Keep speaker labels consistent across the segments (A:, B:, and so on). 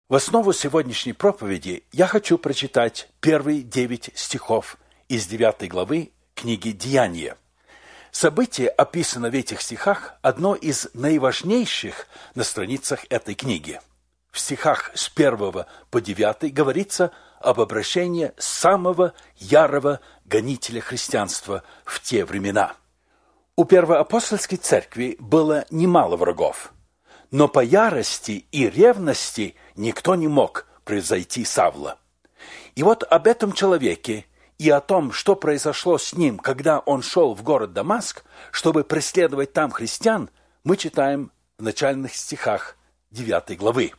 A: В основу сегодняшней проповеди я хочу прочитать первые 9 стихов из 9 главы книги «Деяния». Событие описано в этих стихах одно из наиважнейших на страницах этой книги. В стихах с 1 по 9 говорится об обращении самого ярого гонителя христианства в те времена. У первоапостольской церкви было немало врагов, но по ярости и ревности никто не мог превзойти Савла. И вот об этом человеке и о том, что произошло с ним, когда он шел в город Дамаск, чтобы преследовать там христиан, мы читаем в начальных стихах 9 главы.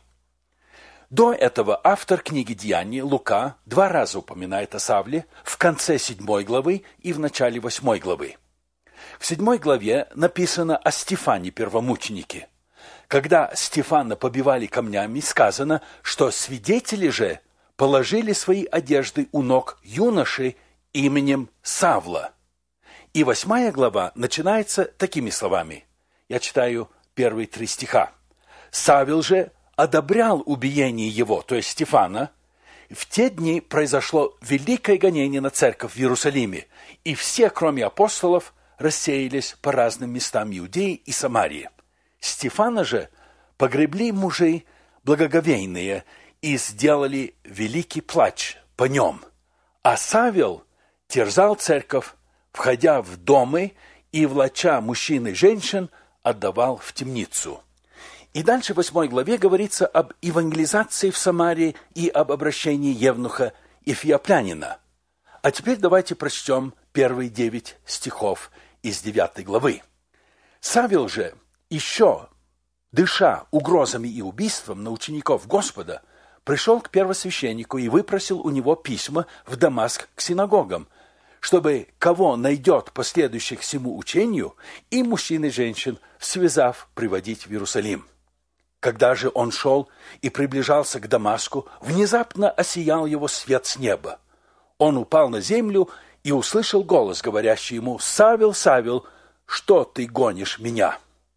A: До этого автор книги «Деяний» Лука 2 раза упоминает о Савле в конце 7 главы и в начале 8 главы. В 7 главе написано о Стефане первомученике. Когда Стефана побивали камнями, сказано, что свидетели же положили свои одежды у ног юноши именем Савла. И 8 глава начинается такими словами. Я читаю первые 3 стиха. «Савел же одобрял убиение его, то есть Стефана. В те дни произошло великое гонение на церковь в Иерусалиме, и все, кроме апостолов, рассеялись по разным местам Иудеи и Самарии. Стефана же погребли мужи благоговейные и сделали великий плач по нем. А Савел терзал церковь, входя в дома и, влача мужчин и женщин, отдавал в темницу». И дальше в 8 главе говорится об евангелизации в Самарии и об обращении евнуха Эфиоплянина. А теперь давайте прочтем первые 9 стихов из 9 главы. «Савел же, еще дыша угрозами и убийством на учеников Господа, пришел к первосвященнику и выпросил у него письма в Дамаск к синагогам, чтобы кого найдет последующих всему учению, и мужчин и женщин, связав, приводить в Иерусалим. Когда же он шел и приближался к Дамаску, внезапно осиял его свет с неба. Он упал на землю и услышал голос, говорящий ему: «Савел, Савел, что ты гонишь меня?»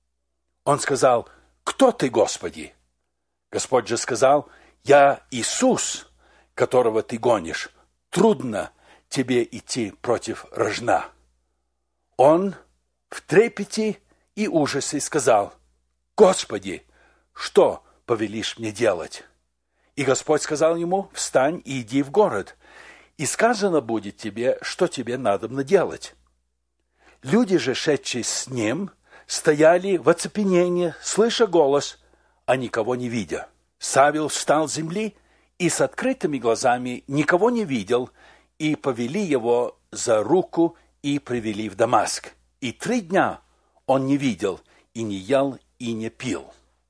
A: Он сказал: «Кто ты, Господи?» Господь же сказал: «Я Иисус, которого ты гонишь. Трудно тебе идти против рожна». Он в трепете и ужасе сказал: «Господи, что повелишь мне делать?» И Господь сказал ему: «Встань и иди в город, и сказано будет тебе, что тебе надобно делать». Люди же, шедшие с ним, стояли в оцепенении, слыша голос, а никого не видя. Савел встал с земли и с открытыми глазами никого не видел, и повели его за руку и привели в Дамаск. И 3 дня он не видел, и не ел, и не пил.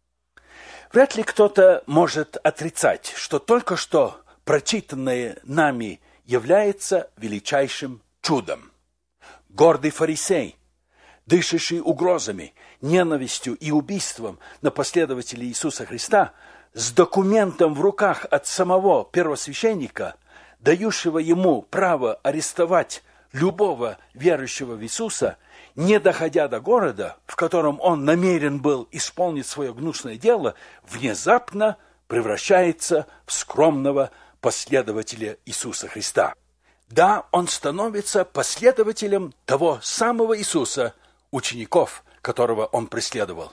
A: Вряд ли кто-то может отрицать, что только что прочитанное нами является величайшим чудом. Гордый фарисей, дышащий угрозами, ненавистью и убийством на последователей Иисуса Христа, с документом в руках от самого первосвященника, дающего ему право арестовать любого верующего в Иисуса, не доходя до города, в котором он намерен был исполнить свое гнусное дело, внезапно превращается в скромного последователя Иисуса Христа. Да, он становится последователем того самого Иисуса, учеников, которого он преследовал.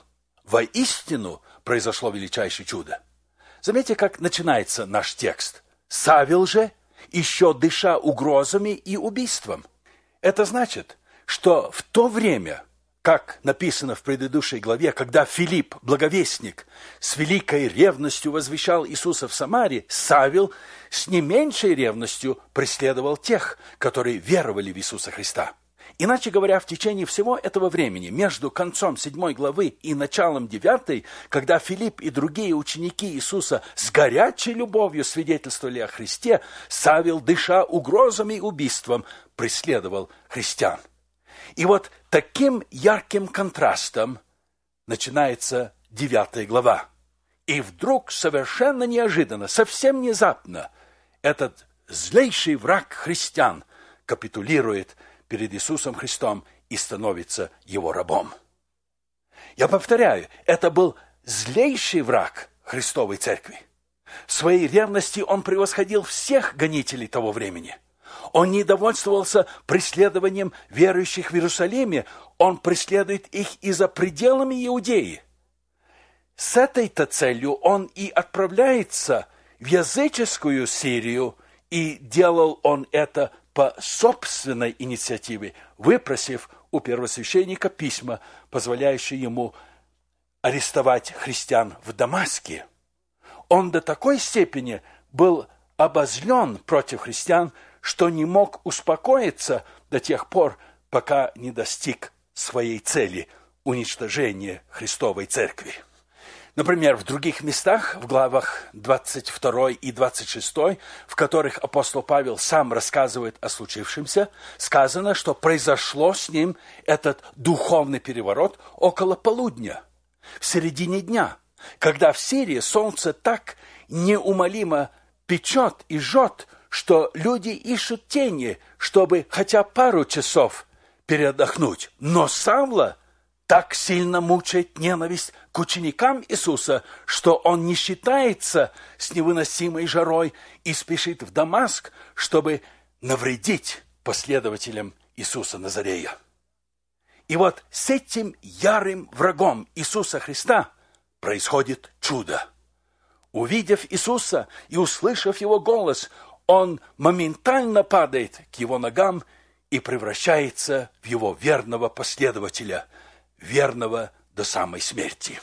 A: Воистину произошло величайшее чудо. Заметьте, как начинается наш текст. «Савел же, еще дыша угрозами и убийством». Это значит, что в то время, как написано в предыдущей главе, когда Филипп, благовестник, с великой ревностью возвещал Иисуса в Самарии, Савел с не меньшей ревностью преследовал тех, которые веровали в Иисуса Христа. Иначе говоря, в течение всего этого времени, между концом 7 главы и началом 9, когда Филипп и другие ученики Иисуса с горячей любовью свидетельствовали о Христе, Савел, дыша угрозами и убийством, преследовал христиан. И вот таким ярким контрастом начинается 9 глава. И вдруг совершенно неожиданно, совсем внезапно, этот злейший враг христиан капитулирует перед Иисусом Христом и становится его рабом. Я повторяю, это был злейший враг Христовой Церкви. В своей ревности он превосходил всех гонителей того времени. Он не довольствовался преследованием верующих в Иерусалиме, он преследует их и за пределами Иудеи. С этой-то целью он и отправляется в языческую Сирию, и делал он это по собственной инициативе, выпросив у первосвященника письма, позволяющие ему арестовать христиан в Дамаске. Он до такой степени был обозлен против христиан, что не мог успокоиться до тех пор, пока не достиг своей цели – уничтожения Христовой Церкви. Например, в других местах, в главах 22 и 26, в которых апостол Павел сам рассказывает о случившемся, сказано, что произошло с ним этот духовный переворот около полудня, в середине дня, когда в Сирии солнце так неумолимо печет и жжет, что люди ищут тени, чтобы хотя пару часов передохнуть. Но Савла так сильно мучает ненависть к ученикам Иисуса, что он не считается с невыносимой жарой и спешит в Дамаск, чтобы навредить последователям Иисуса Назарея. И вот с этим ярым врагом Иисуса Христа происходит чудо. Увидев Иисуса и услышав Его голос, он моментально падает к Его ногам и превращается в Его верного последователя, верного до самой смерти.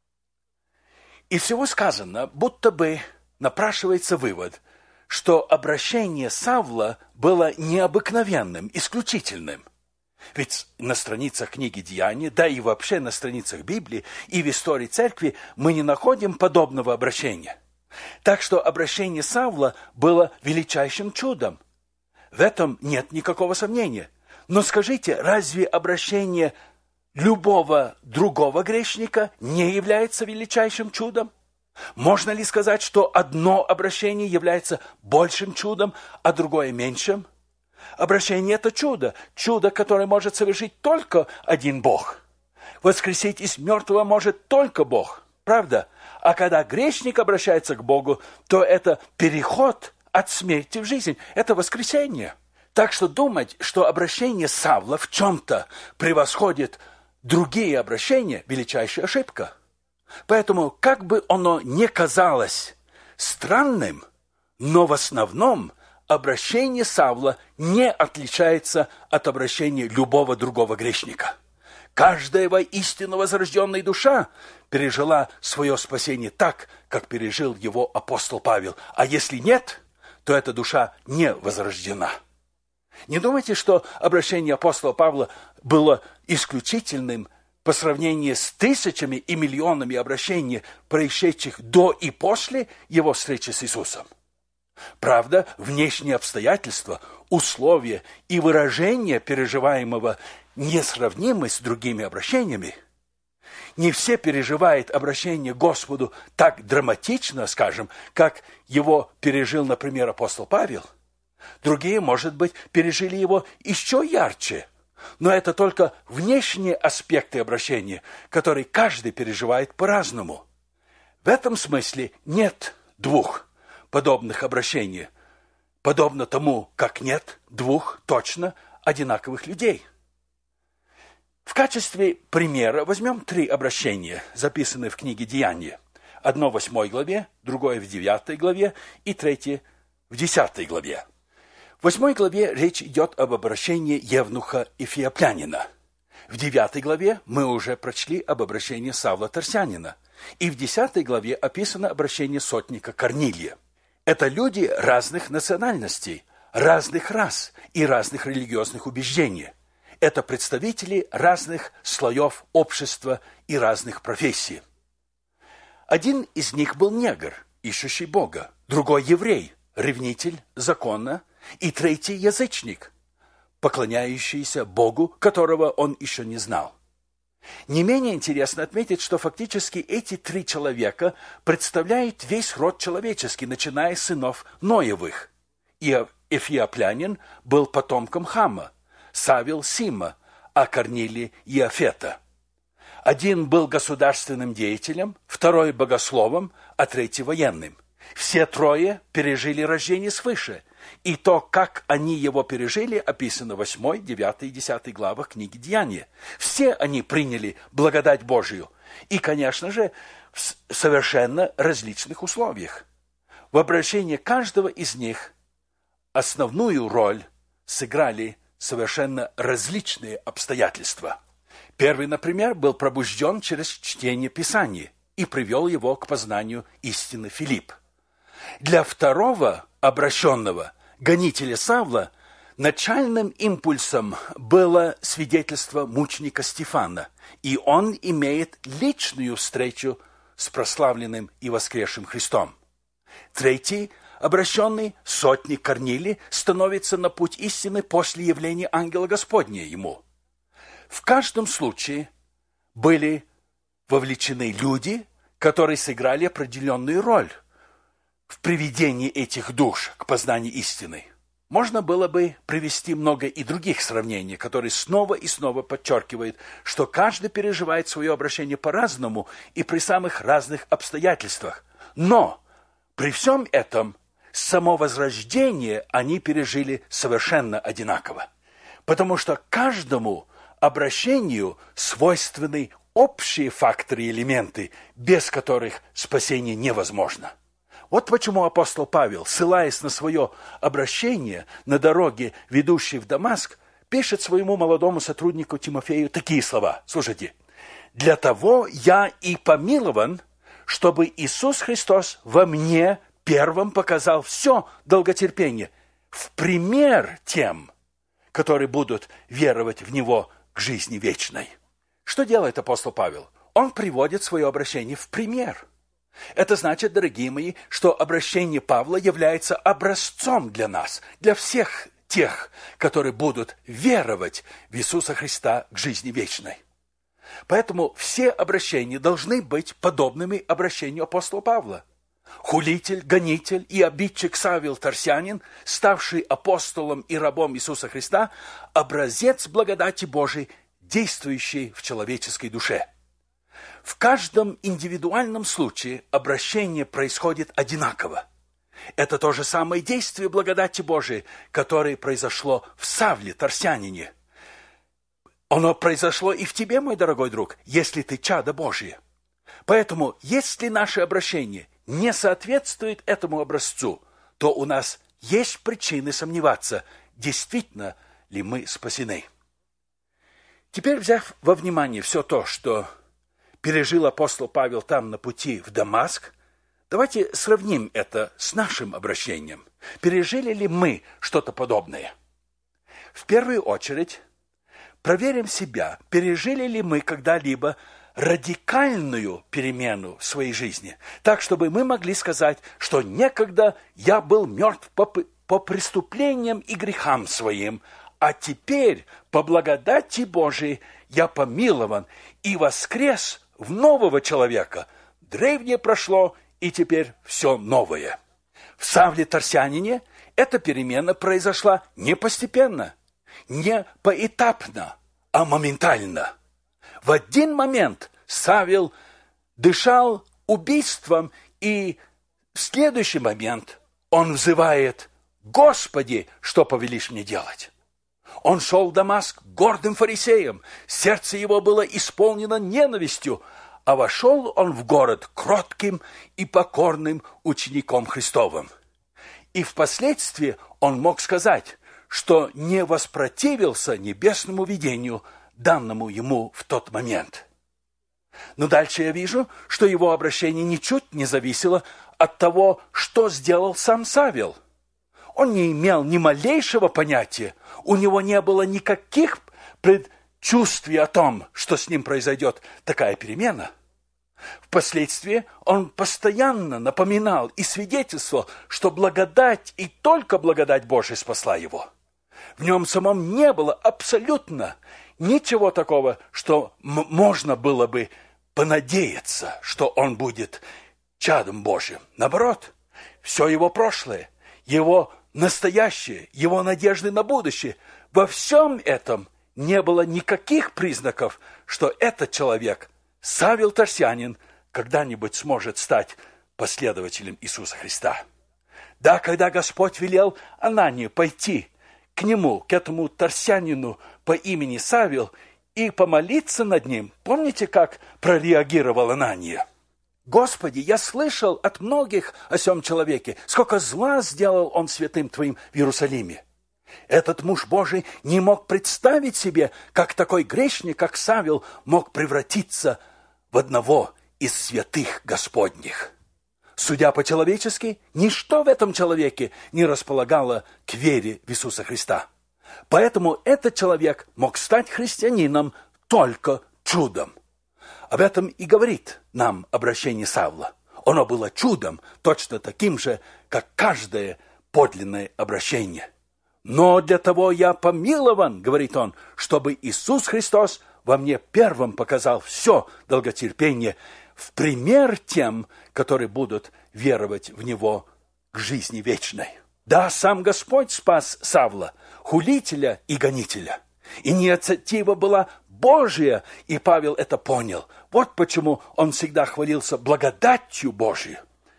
A: Из всего сказано, будто бы напрашивается вывод, что обращение Савла было необыкновенным, исключительным. Ведь на страницах книги Деяний, да и вообще на страницах Библии и в истории церкви мы не находим подобного обращения. Так что обращение Савла было величайшим чудом. В этом нет никакого сомнения. Но скажите, разве обращение любого другого грешника не является величайшим чудом? Можно ли сказать, что одно обращение является большим чудом, а другое меньшим? Обращение – это чудо, которое может совершить только один Бог. Воскресить из мертвого может только Бог, правда? А когда грешник обращается к Богу, то это переход от смерти в жизнь, это воскресение. Так что думать, что обращение Савла в чем-то превосходит другие обращения – величайшая ошибка. Поэтому, как бы оно ни казалось странным, но в основном обращение Савла не отличается от обращения любого другого грешника. Каждая воистину возрожденная душа пережила свое спасение так, как пережил его апостол Павел. А если нет, то эта душа не возрождена. Не думайте, что обращение апостола Павла было исключительным по сравнению с тысячами и миллионами обращений, происшедших до и после его встречи с Иисусом. Правда, внешние обстоятельства, условия и выражения переживаемого несравнимы с другими обращениями. Не все переживают обращение к Господу так драматично, скажем, как его пережил, например, апостол Павел. Другие, может быть, пережили его еще ярче. Но это только внешние аспекты обращения, которые каждый переживает по-разному. В этом смысле нет двух подобных обращений, подобно тому, как нет двух точно одинаковых людей. В качестве примера возьмем 3 обращения, записанные в книге Деяния. Одно в 8 главе, другое в 9 главе и 3 в 10 главе. В 8 главе речь идет об обращении евнуха Эфиоплянина. В 9 главе мы уже прочли об обращении Савла Тарсянина. И в 10 главе описано обращение сотника Корнилия. Это люди разных национальностей, разных рас и разных религиозных убеждений. Это представители разных слоев общества и разных профессий. Один из них был негр, ищущий Бога, другой еврей, ревнитель закона, и третий язычник, поклоняющийся Богу, которого он еще не знал. Не менее интересно отметить, что фактически эти 3 человека представляют весь род человеческий, начиная с сынов Ноевых. И Эфиоплянин был потомком Хама, Савел Сима, а Корнилий Иофета. Один был государственным деятелем, второй богословом, а третий военным. Все трое пережили рождение свыше. И то, как они его пережили, описано в 8, 9 и 10 главах книги Деяния. Все они приняли благодать Божию. И, конечно же, в совершенно различных условиях. В обращении каждого из них основную роль сыграли совершенно различные обстоятельства. Первый, например, был пробужден через чтение Писания и привел его к познанию истины Филипп. Для второго обращенного, гонителя Савла, начальным импульсом было свидетельство мученика Стефана, и он имеет личную встречу с прославленным и воскресшим Христом. Третий, обращенный, сотник Корнилий, становится на путь истины после явления ангела Господня ему. В каждом случае были вовлечены люди, которые сыграли определенную роль в приведении этих душ к познанию истины. Можно было бы привести много и других сравнений, которые снова и снова подчеркивают, что каждый переживает свое обращение по-разному и при самых разных обстоятельствах. Но при всем этом само возрождение они пережили совершенно одинаково. Потому что каждому обращению свойственны общие факторы и элементы, без которых спасение невозможно. Вот почему апостол Павел, ссылаясь на свое обращение на дороге, ведущей в Дамаск, пишет своему молодому сотруднику Тимофею такие слова. Слушайте. «Для того я и помилован, чтобы Иисус Христос во мне первым показал все долготерпение, в пример тем, которые будут веровать в Него к жизни вечной». Что делает апостол Павел? Он приводит свое обращение в пример. Это значит, дорогие мои, что обращение Павла является образцом для нас, для всех тех, которые будут веровать в Иисуса Христа к жизни вечной. Поэтому все обращения должны быть подобными обращению апостола Павла. Хулитель, гонитель и обидчик Савел Тарсянин, ставший апостолом и рабом Иисуса Христа, образец благодати Божией, действующий в человеческой душе. В каждом индивидуальном случае обращение происходит одинаково. Это то же самое действие благодати Божией, которое произошло в Савле Тарсянине. Оно произошло и в тебе, мой дорогой друг, если ты чадо Божие. Поэтому, если наше обращение не соответствует этому образцу, то у нас есть причины сомневаться, действительно ли мы спасены. Теперь, взяв во внимание все то, что пережил апостол Павел там на пути в Дамаск, давайте сравним это с нашим обращением. Пережили ли мы что-то подобное? В первую очередь, проверим себя, пережили ли мы когда-либо радикальную перемену в своей жизни, так, чтобы мы могли сказать, что некогда я был мертв по преступлениям и грехам своим, а теперь, по благодати Божией, я помилован и воскрес в нового человека. Древнее прошло, и теперь все новое. В Савле Тарсянине эта перемена произошла не постепенно, не поэтапно, а моментально. В один момент Савел дышал убийством, и в следующий момент он взывает: «Господи, что повелишь мне делать?» Он шел в Дамаск гордым фарисеем, сердце его было исполнено ненавистью, а вошел он в город кротким и покорным учеником Христовым. И впоследствии он мог сказать, что не воспротивился небесному видению, данному ему в тот момент. Но дальше я вижу, что его обращение ничуть не зависело от того, что сделал сам Савел. Он не имел ни малейшего понятия, у него не было никаких предчувствий о том, что с ним произойдет такая перемена. Впоследствии он постоянно напоминал и свидетельствовал, что благодать и только благодать Божия спасла его. В нем самом не было абсолютно ничего такого, что можно было бы понадеяться, что он будет чадом Божьим. Наоборот, все его прошлое, его настоящее, его надежды на будущее, во всем этом не было никаких признаков, что этот человек, Савел Тарсянин, когда-нибудь сможет стать последователем Иисуса Христа. Да, когда Господь велел Ананию пойти к нему, к этому тарсянину по имени Савел, и помолиться над ним, помните, как прореагировал Анания? «Господи, я слышал от многих о сем человеке, сколько зла сделал он святым Твоим в Иерусалиме». Этот муж Божий не мог представить себе, как такой грешник, как Савел, мог превратиться в одного из святых Господних. Судя по-человечески, ничто в этом человеке не располагало к вере в Иисуса Христа. Поэтому этот человек мог стать христианином только чудом. Об этом и говорит нам обращение Савла. Оно было чудом, точно таким же, как каждое подлинное обращение. «Но для того я помилован, — говорит он, — чтобы Иисус Христос во мне первым показал все долготерпение в пример тем, которые будут веровать в Него к жизни вечной». Да, сам Господь спас Савла, хулителя и гонителя. Инициатива была Божия, и Павел это понял. Вот почему он всегда хвалился благодатью Божией.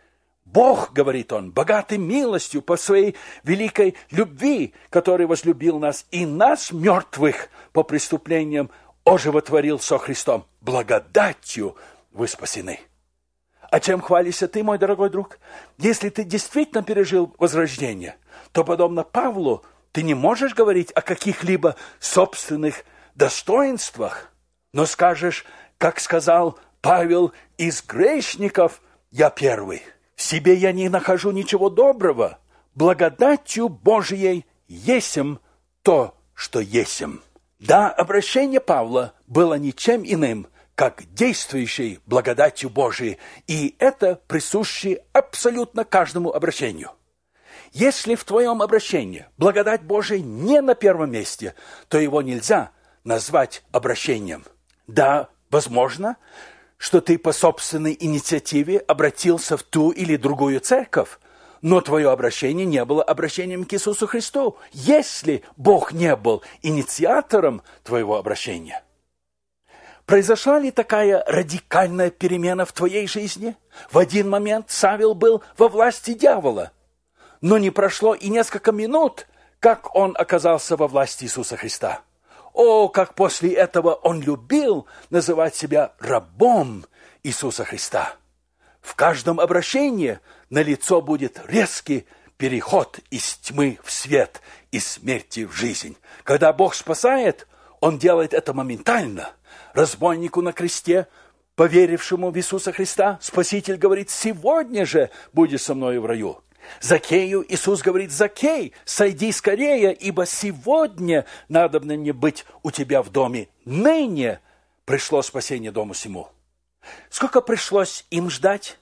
A: Бог, говорит он, богатый милостью по своей великой любви, который возлюбил нас, и нас, мертвых по преступлениям, оживотворил со Христом. Благодатью вы спасены. А чем хвалишься ты, мой дорогой друг? Если ты действительно пережил возрождение, то, подобно Павлу, ты не можешь говорить о каких-либо собственных достоинствах, но скажешь, как сказал Павел, из грешников я первый. В себе я не нахожу ничего доброго. Благодатью Божией есем то, что есем. Да, обращение Павла было ничем иным, как действующей благодатью Божией, и это присуще абсолютно каждому обращению. Если в твоем обращении благодать Божия не на первом месте, то его нельзя назвать обращением. Да, возможно, что ты по собственной инициативе обратился в ту или другую церковь, но твое обращение не было обращением к Иисусу Христу, если Бог не был инициатором твоего обращения. Произошла ли такая радикальная перемена в твоей жизни? В один момент Савел был во власти дьявола, но не прошло и несколько минут, как он оказался во власти Иисуса Христа. О, как после этого он любил называть себя рабом Иисуса Христа. В каждом обращении налицо будет резкий переход из тьмы в свет, из смерти в жизнь. Когда Бог спасает, Он делает это моментально. Разбойнику на кресте, поверившему в Иисуса Христа, Спаситель говорит: «Сегодня же будешь со мною в раю». Закею Иисус говорит: «Закей, сойди скорее, ибо сегодня надобно мне быть у тебя в доме. Ныне пришло спасение дому сему». Сколько пришлось им ждать?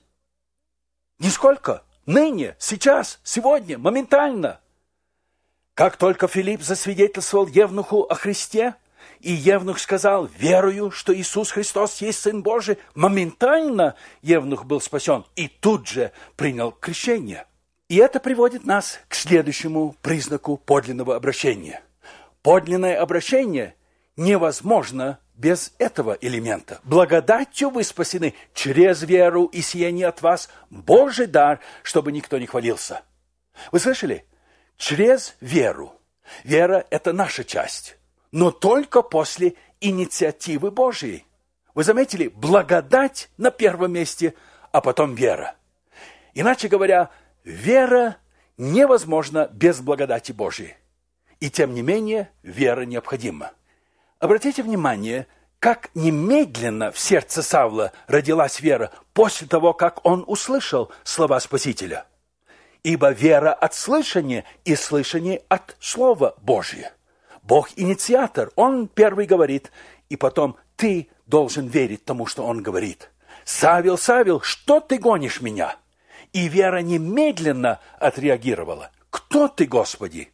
A: Нисколько. Ныне, сейчас, сегодня, моментально. Как только Филипп засвидетельствовал евнуху о Христе, и евнух сказал: «Верую, что Иисус Христос есть Сын Божий», моментально евнух был спасен и тут же принял крещение. И это приводит нас к следующему признаку подлинного обращения. Подлинное обращение невозможно без этого элемента. Благодатью вы спасены через веру, и сие не от вас, Божий дар, чтобы никто не хвалился. Вы слышали? Через веру. Вера – это наша часть, но только после инициативы Божьей. Вы заметили? Благодать на первом месте, а потом вера. Иначе говоря, вера невозможна без благодати Божьей. И тем не менее, вера необходима. Обратите внимание, как немедленно в сердце Савла родилась вера после того, как он услышал слова Спасителя. Ибо вера от слышания, и слышание от Слова Божия. Бог инициатор, Он первый говорит, и потом ты должен верить тому, что Он говорит. «Савел, Савел, что ты гонишь меня?» И вера немедленно отреагировала. «Кто ты, Господи?»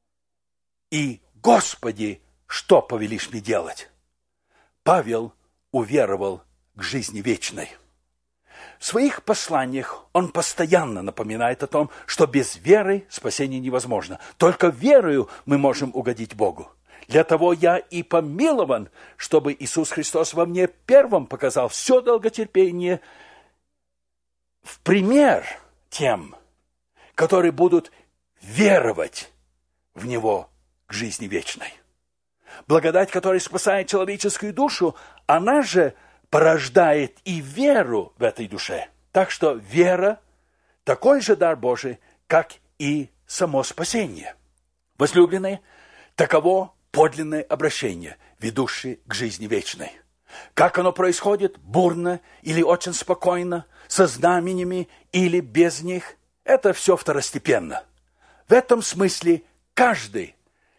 A: И «Господи, что повелишь мне делать?» Павел уверовал к жизни вечной. В своих посланиях он постоянно напоминает о том, что без веры спасение невозможно. Только верою мы можем угодить Богу. Для того я и помилован, чтобы Иисус Христос во мне первым показал все долготерпение в пример тем, которые будут веровать в Него к жизни вечной. Благодать, которая спасает человеческую душу, она же порождает и веру в этой душе. Так что вера – такой же дар Божий, как и само спасение. Возлюбленные, таково подлинное обращение, ведущее к жизни вечной. Как оно происходит, бурно или очень спокойно, со знаменями или без них, это все второстепенно. В этом смысле каждый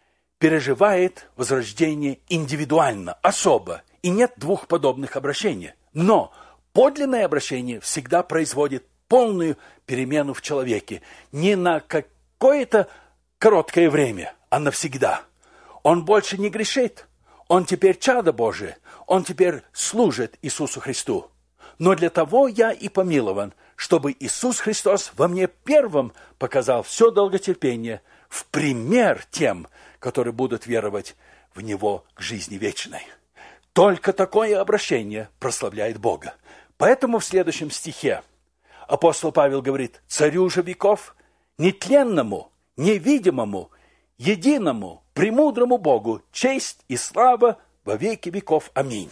A: переживает возрождение индивидуально, особо, и нет двух подобных обращений. Но подлинное обращение всегда производит полную перемену в человеке, не на какое-то короткое время, а навсегда. Он больше не грешит, он теперь чадо Божие, он теперь служит Иисусу Христу. Но для того я и помилован, чтобы Иисус Христос во мне первым показал все долготерпение в пример тем, которые будут веровать в Него к жизни вечной. Только такое обращение прославляет Бога. Поэтому в следующем стихе апостол Павел говорит: «Царю же веков, нетленному, невидимому, единому, премудрому Богу, честь и слава во веки веков. Аминь».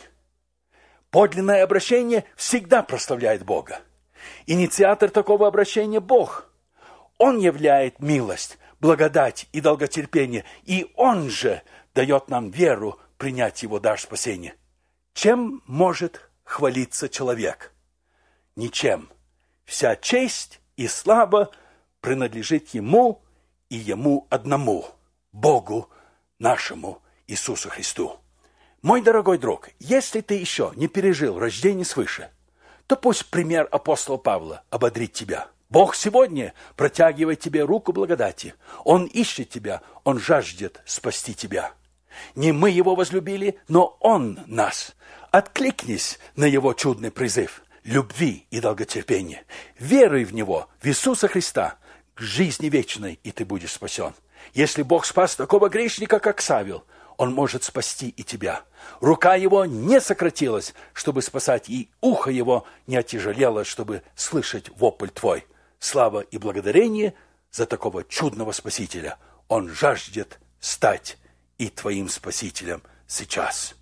A: Подлинное обращение всегда прославляет Бога. Инициатор такого обращения – Бог. Он являет милость, благодать и долготерпение, и Он же дает нам веру принять Его дар спасения. Чем может хвалиться человек? Ничем. Вся честь и слава принадлежит Ему и Ему одному, Богу нашему Иисусу Христу. Мой дорогой друг, если ты еще не пережил рождение свыше, то пусть пример апостола Павла ободрит тебя. Бог сегодня протягивает тебе руку благодати. Он ищет тебя, Он жаждет спасти тебя. Не мы Его возлюбили, но Он нас. Откликнись на Его чудный призыв любви и долготерпения. Веруй в Него, в Иисуса Христа, к жизни вечной, и ты будешь спасен. Если Бог спас такого грешника, как Савел, Он может спасти и тебя. Рука Его не сократилась, чтобы спасать, и ухо Его не отяжелело, чтобы слышать вопль твой. Слава и благодарение за такого чудного Спасителя. Он жаждет стать и твоим Спасителем сейчас.